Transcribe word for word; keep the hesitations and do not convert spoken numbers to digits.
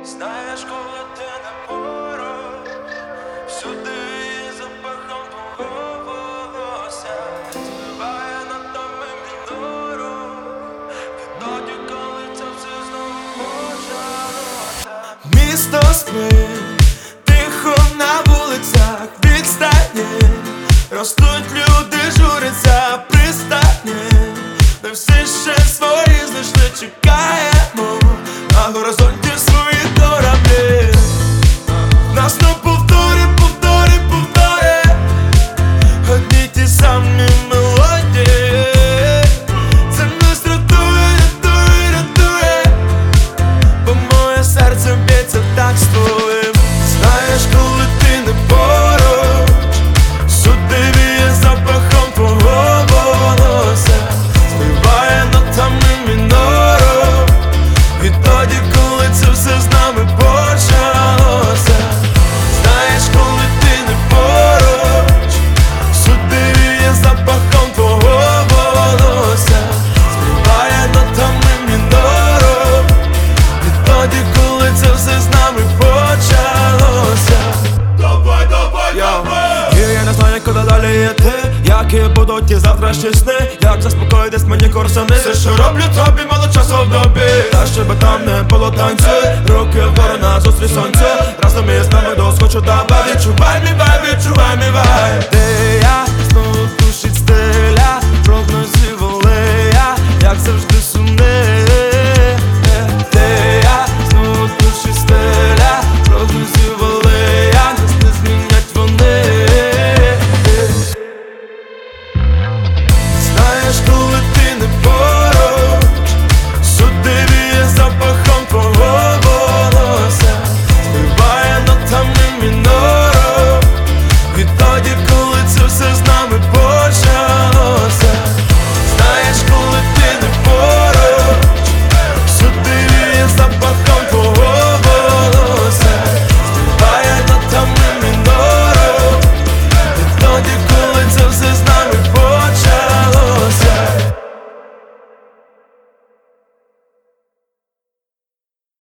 Знаєш, коли ти не поруч, всюди є запахом твого волосся, спливає над нами мінору, відтоді, коли це все знову почалося. Місто спить, тихо на вулицях, відстані ростуть люди, журяться пристані. Ми всі ще свої знайшли, чекаємо на горизонті свої кораблі. Нас на повторі, повторі, повторі одні ті самі мелодії. Це нас рятує, рятує, рятує, бо моє серце б'ється так з твоїм. Знаєш, коли ти не поруч, сюди віє запахом твого волосся, співає нотами мінору, відтоді, коли це все з нами почалося. Знаєш, коли ти не поруч, сюди віє запахом твого волосся, співає нотами мінору, відтоді, коли це все з нами почалося. Давай, давай, давай! І я не знаю, куди далі йти, які будуть ті завтрашні сни, як заспокоїтись мені курсани. Все, що роблю тобі, мало часу в добі, та щоб там не було танцю, руки вгору назустріч сонцю, разом із нами до схочу та бай. Відчувай мій вайб, відчувай мій вайб.